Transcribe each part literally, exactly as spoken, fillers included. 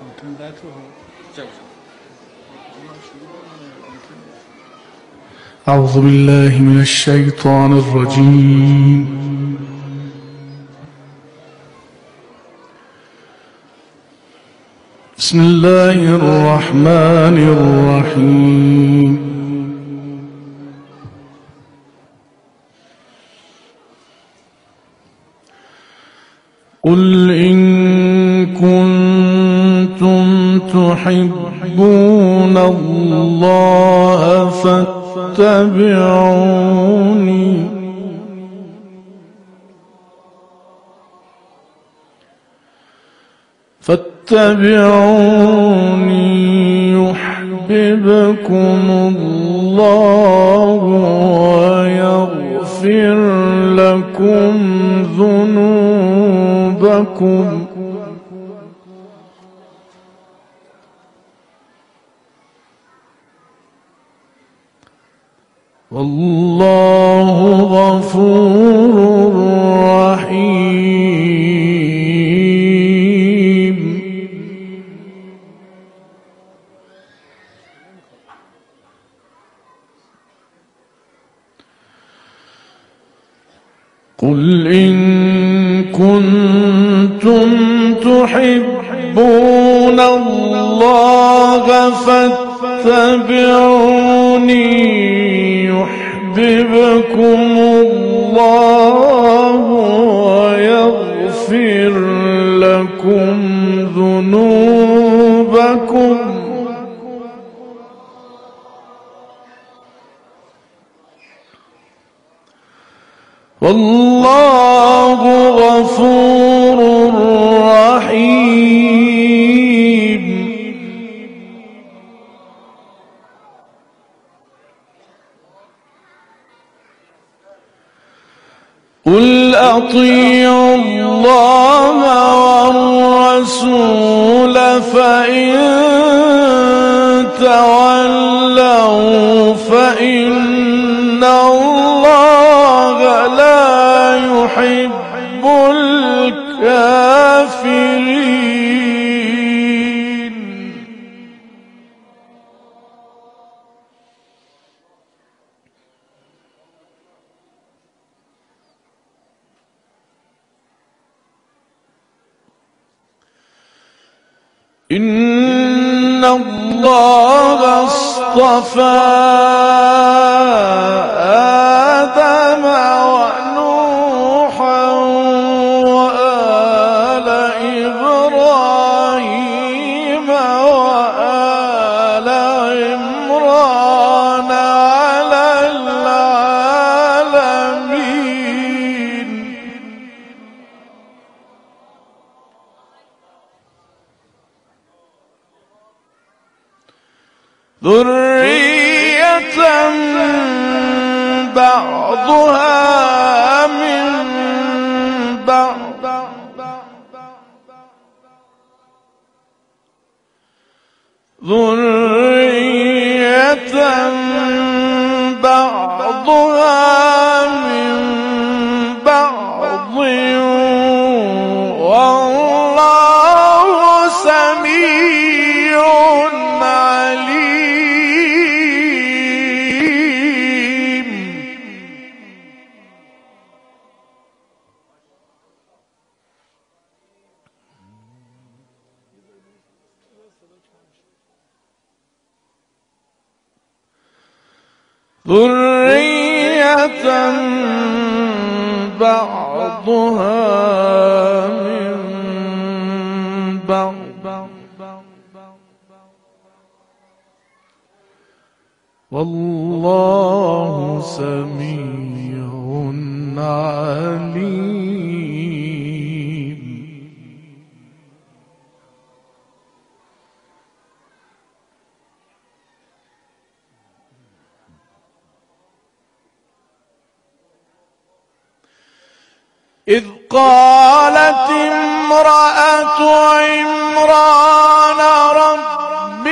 أعوذ بالله من الشيطان الرجيم. بسم الله الرحمن الرحيم. قل إن كنتم تحبون الله فاتبعوني فاتبعوني يحببكم الله ويغفر لكم ذنوبكم والله غفور رحيم. قل إن كنتم تحبون الله فاتبعوني يحببكم الله ويغفر لكم ذنوبكم والله غفور رحيم. قل أطيعوا الله والرسول فإن تولوا فإن الله لا يحب الكافرين. إن الله اصطفى آدم ونوحا وآل إبراهيم وآل عمران على العالمين. ذرية بعضها من بعض ذرية بعضها من بعض والله سميع عليم. ذرية بعضها من بعض والله سميع عليم. إذ قالت امرأة عمران رب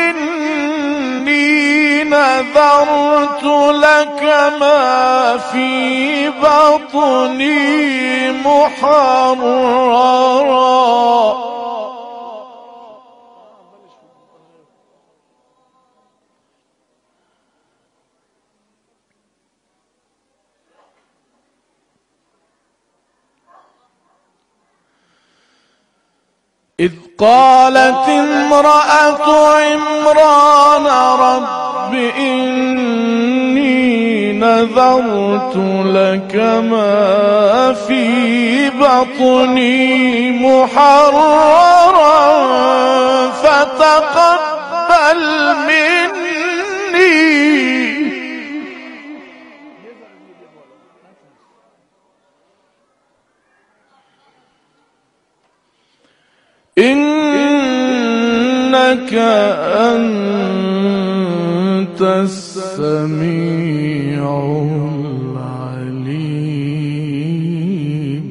إني نذرت لك ما في بطني محررا إذ قالت امرأة عمران رب إني نذرت لك ما في بطني محررا فتقبل مني إنك أنت السميع العليم.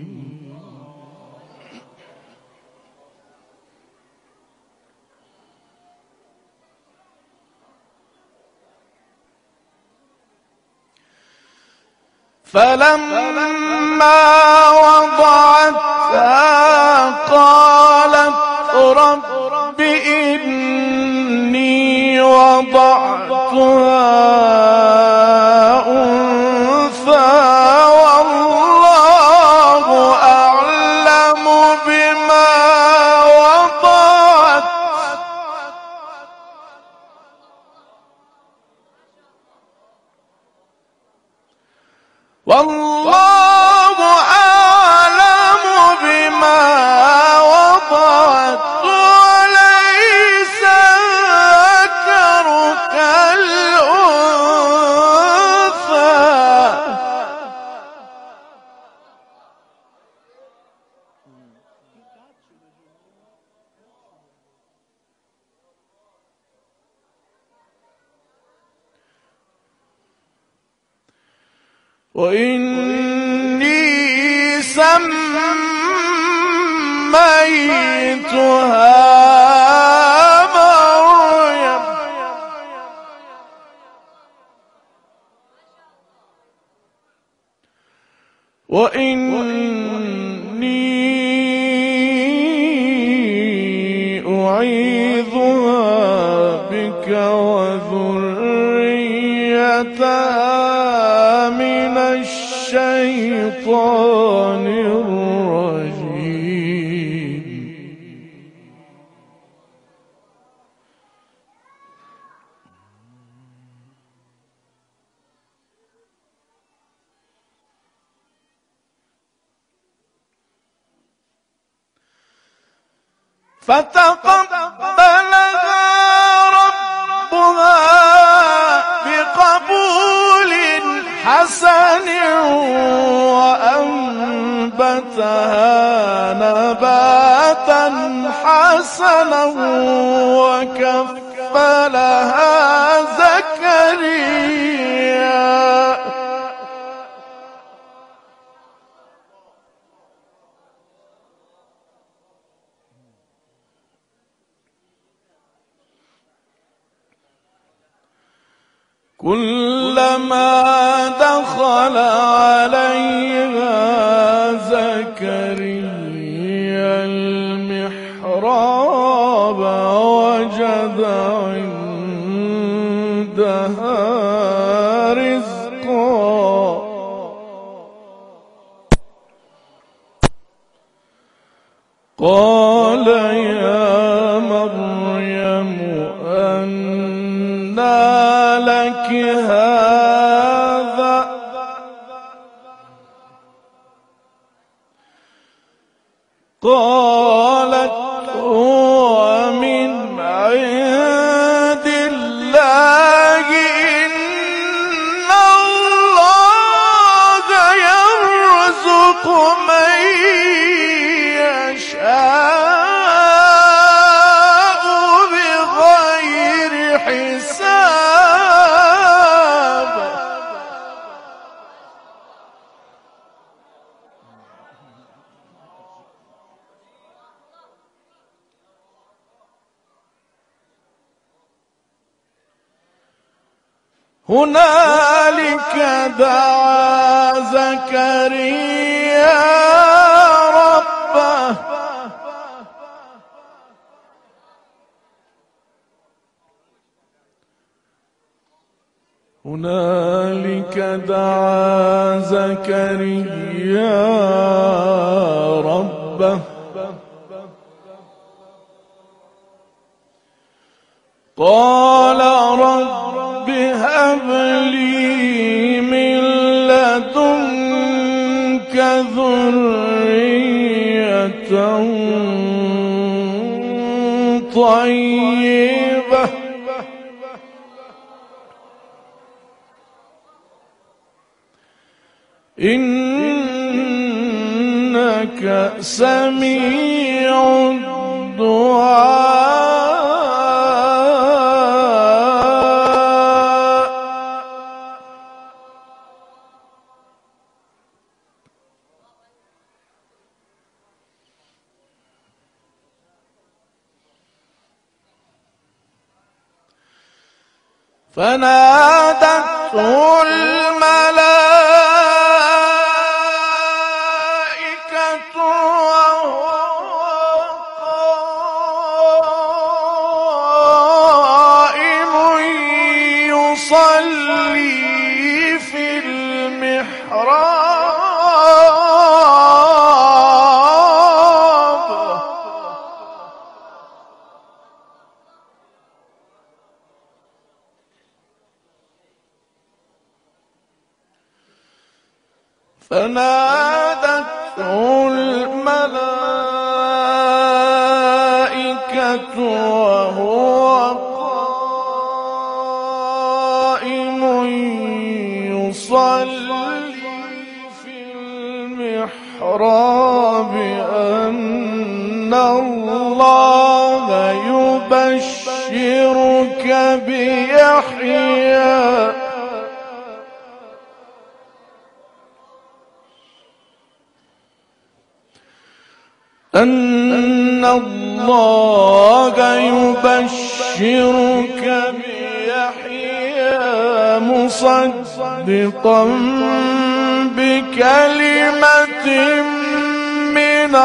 فلما وضعتها قالت رب إني وضعتها أنثى والله أعلم بما وضعت والله أعلم بما وضعت وليس الذكر كالأنثى وإني سميتها مريم وإني أعيذها بك وذريتها من الشيطان الرجيم. فتقبلها ربها بقبول حسن وأنبتها نباتا حسنا وكفلها زكريا كلما دخل عليها زكريا المحراب وجد عندها رزقا قال يا مريم أنى لك هذا قالت هو من عند الله إن الله يرزق من يشاء بغير حساب. هنالك دعا زكريا ربه هنالك دعا زكريا ربه قال رب هب لي من لدنك ذرية طيبة إنك سميع الدعاء. فنادته الملائكة وهو قائم يصلي في المحراب فنادته الملائكة وهو قائم يصلي في المحراب أن الله يبشرك بيحيى أن الله يبشرك بيحيى مصدقا بكلمة من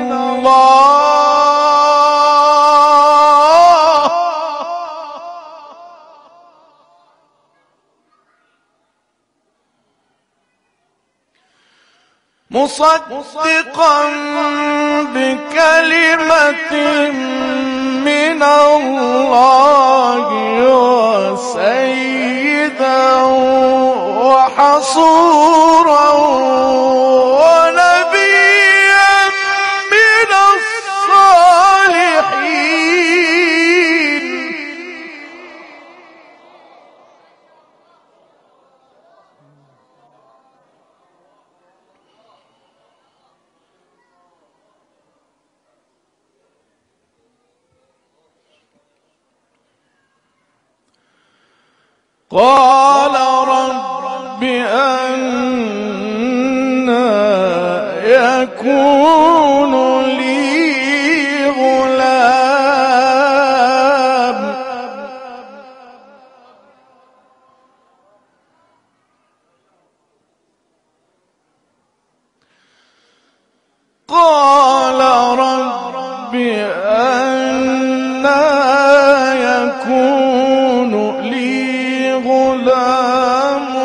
الله مصدقا بكلمة من الله وسيدا وحصورا ونبيا من الصالحين. قال رب أنى يكون لي غلام قال رب أنى يكون لي غلام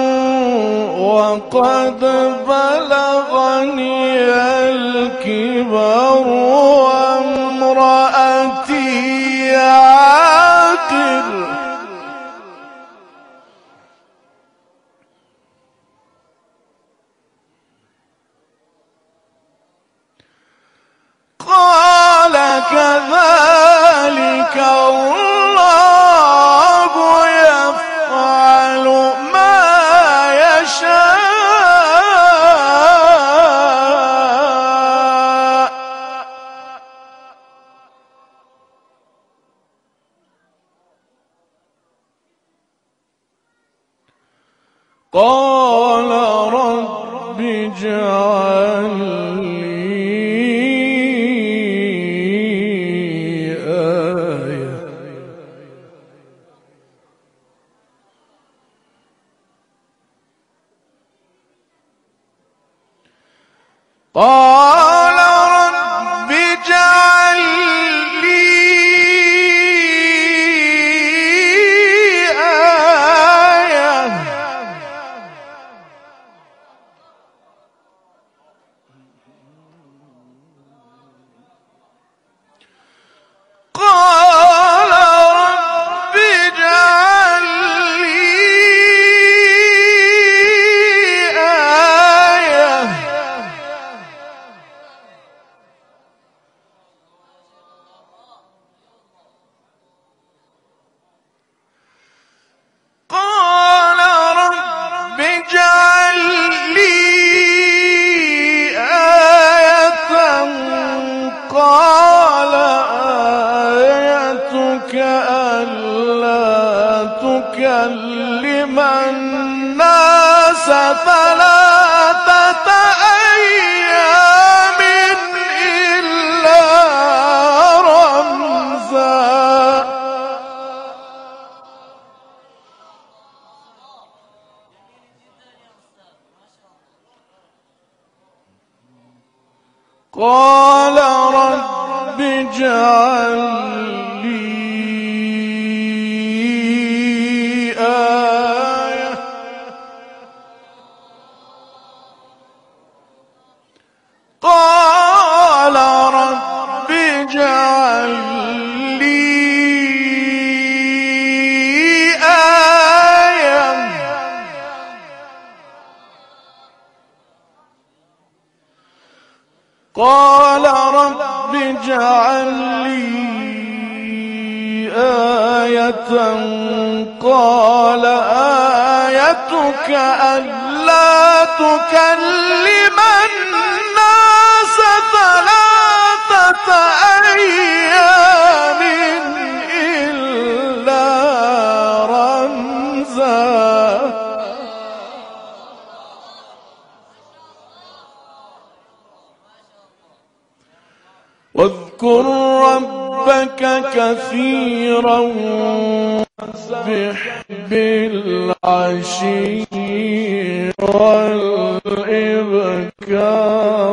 وقد بلغني الكبر وامرأتي عاقر قال كذلك الله يفعل ما يشاء قال رب اجعل لي آية قال رب اجعل لي آية قال آيتك ألا تكلم الناس ثلاثة أيام إلا رمزا. قال رب اجعل لي آية قال رب اجعل لي آية قال رب اجعل لي آية قال آيتك ألا تكلم الناس ثلاثة أيام إلا رمزا. واذكر ربك كثيرا وسبح بالعشي والإبكار.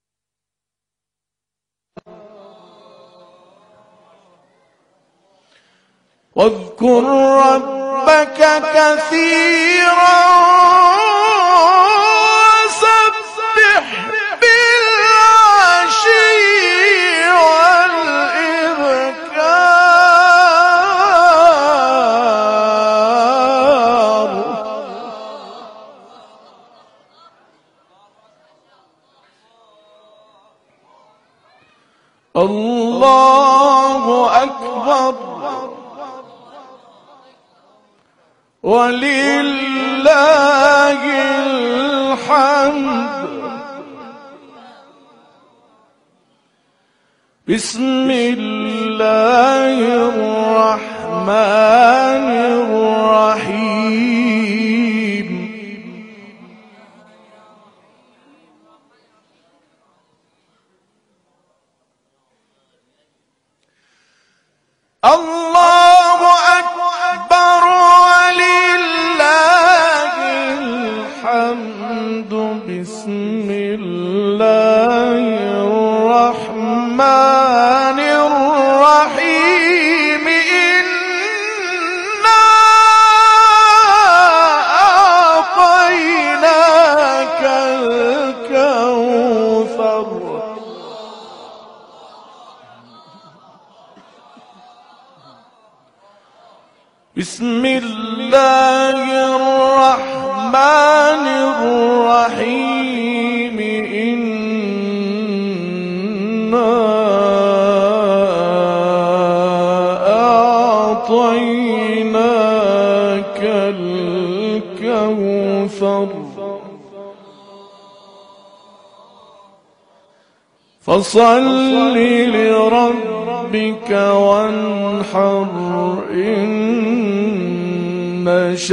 واذكر ربك كثيرا وسبح بالعشي الله أكبر ولله الحمد. بسم الله الرحمن الرحيم. الله أكبر ولله الحمد. بسم الله الرحمن الرحيم. إنا أعطيناك الكوثر. بسم الله الرحمن الرحيم. إنا أعطيناك الكوثر فصل لربك وانحر. إن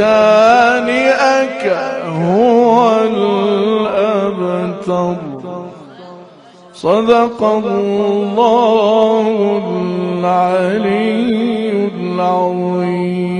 شانئك هو الأبتر. صدق الله العلي العظيم.